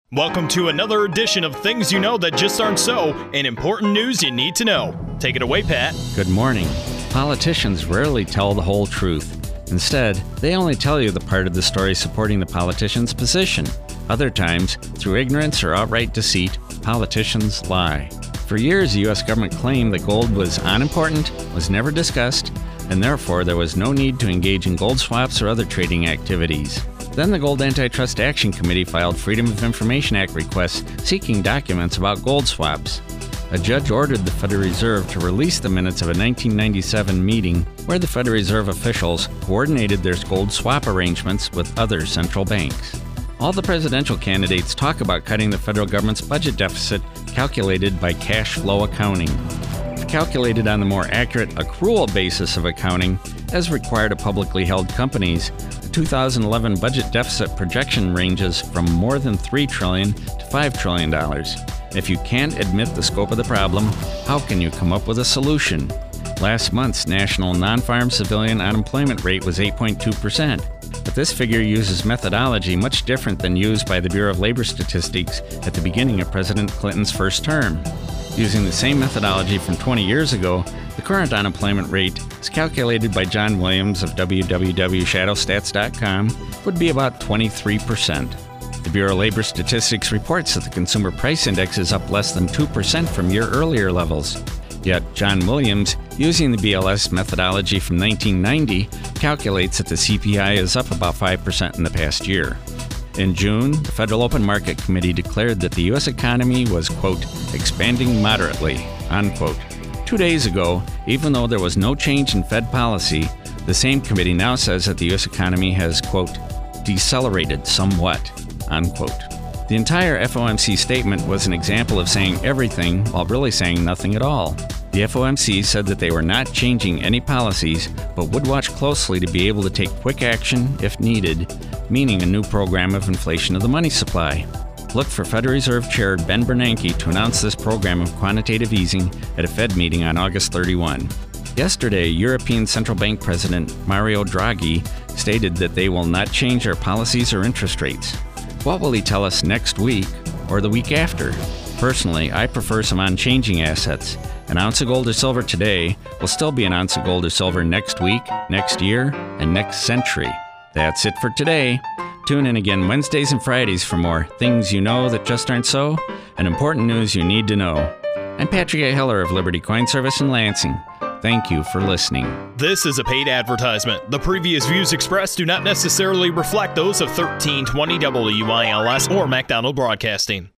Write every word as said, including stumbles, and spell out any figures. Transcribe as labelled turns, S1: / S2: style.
S1: Welcome to another edition of Things You Know That Just Aren't So, and important news you need to know. Take it away, Pat.
S2: Good morning. Politicians rarely tell the whole truth. Instead, they only tell you the part of the story supporting the politician's position. Other times, through ignorance or outright deceit, politicians lie. For years, the U S government claimed that gold was unimportant, was never discussed, and therefore there was no need to engage in gold swaps or other trading activities. Then the Gold Antitrust Action Committee filed Freedom of Information Act requests seeking documents about gold swaps. A judge ordered the Federal Reserve to release the minutes of a nineteen ninety-seven meeting where the Federal Reserve officials coordinated their gold swap arrangements with other central banks. All the presidential candidates talk about cutting the federal government's budget deficit calculated by cash flow accounting. If calculated on the more accurate accrual basis of accounting, as required of publicly held companies, the two thousand eleven budget deficit projection ranges from more than three trillion dollars to five trillion dollars. If you can't admit the scope of the problem, how can you come up with a solution? Last month's national non-farm civilian unemployment rate was eight point two percent, but this figure uses methodology much different than used by the Bureau of Labor Statistics at the beginning of President Clinton's first term. Using the same methodology from twenty years ago, the current unemployment rate, as calculated by John Williams of w w w dot shadow stats dot com, would be about twenty-three percent. The Bureau of Labor Statistics reports that the Consumer Price Index is up less than two percent from year earlier levels. Yet John Williams, using the B L S methodology from nineteen ninety, calculates that the C P I is up about five percent in the past year. In June, the Federal Open Market Committee declared that the U S economy was, quote, expanding moderately, unquote. Two days ago, even though there was no change in Fed policy, the same committee now says that the U S economy has, quote, decelerated somewhat, unquote. The entire F O M C statement was an example of saying everything while really saying nothing at all. The F O M C said that they were not changing any policies, but would watch closely to be able to take quick action if needed, meaning a new program of inflation of the money supply. Look for Federal Reserve Chair Ben Bernanke to announce this program of quantitative easing at a Fed meeting on August thirty-first. Yesterday, European Central Bank President Mario Draghi stated that they will not change their policies or interest rates. What will he tell us next week or the week after? Personally, I prefer some unchanging assets. An ounce of gold or silver today will still be an ounce of gold or silver next week, next year, and next century. That's it for today. Tune in again Wednesdays and Fridays for more Things You Know That Just Aren't So and important news you need to know. I'm Patrick A. Heller of Liberty Coin Service in Lansing. Thank you for listening.
S1: This is a paid advertisement. The previous views expressed do not necessarily reflect those of thirteen twenty W I L S or MacDonald Broadcasting.